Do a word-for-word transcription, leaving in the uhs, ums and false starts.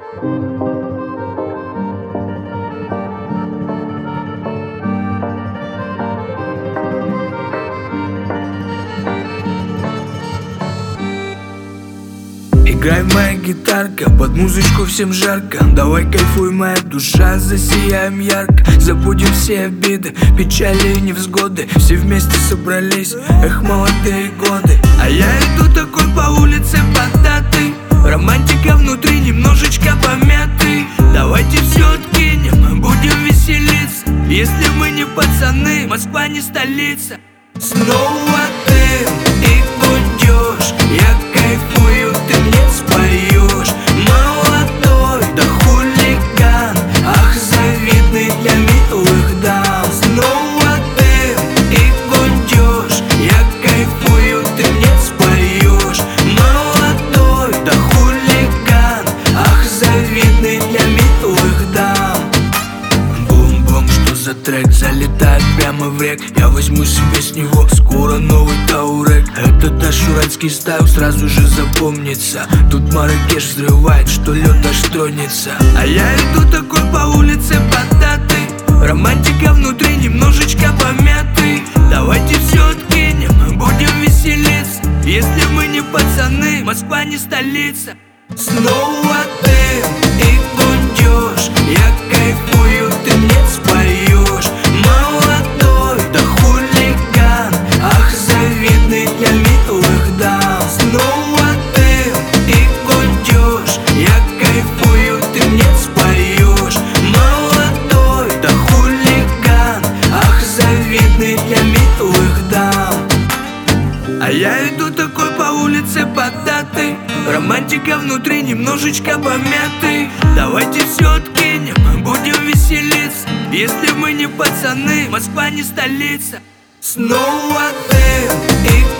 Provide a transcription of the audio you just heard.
Играй, моя гитарка, под музычку всем жарко. Давай кайфуй, моя душа, засияем ярко. Забудем все обиды, печали и невзгоды. Все вместе собрались, эх, молодые годы. А я иду такой по улице поддатый, романтика внутри немножечко помятый. Давайте все откинем, будем веселиться. Если мы не пацаны, Москва не столица. Снова ты и гудешь, я кайфую, ты мне споешь. Молодой, да хулиган, ах, завидный для милых дам. Снова ты и гудешь, я кайфую, ты мне споешь. Молодой, да хулиган, ах, завидный для милых дам. Бум-бум, что за трек, залетает прямо в рек. Я возьму себе с него скоро новый таурек. Это ташуранский стайл, сразу же запомнится. Тут Маракеш взрывает, что лед аж тронется. А я иду такой по улице поддатый, романтика внутри немножечко помятый. Давайте все откинем, будем веселиться. Если мы не пацаны, Москва не столица. Снова ты и гудешь, я кайфую, ты мне споешь. Молодой, да хулиган, ах, завидный для милых дам. Снова ты и гудешь, я кайфую, ты мне споешь. Молодой, да хулиган, ах, завидный для милых дам. А я иду такой по улице поддатый, романтика внутри немножечко помятый. Давайте все откинем, будем веселиться. Если мы не пацаны, Москва не столица. Снова ты и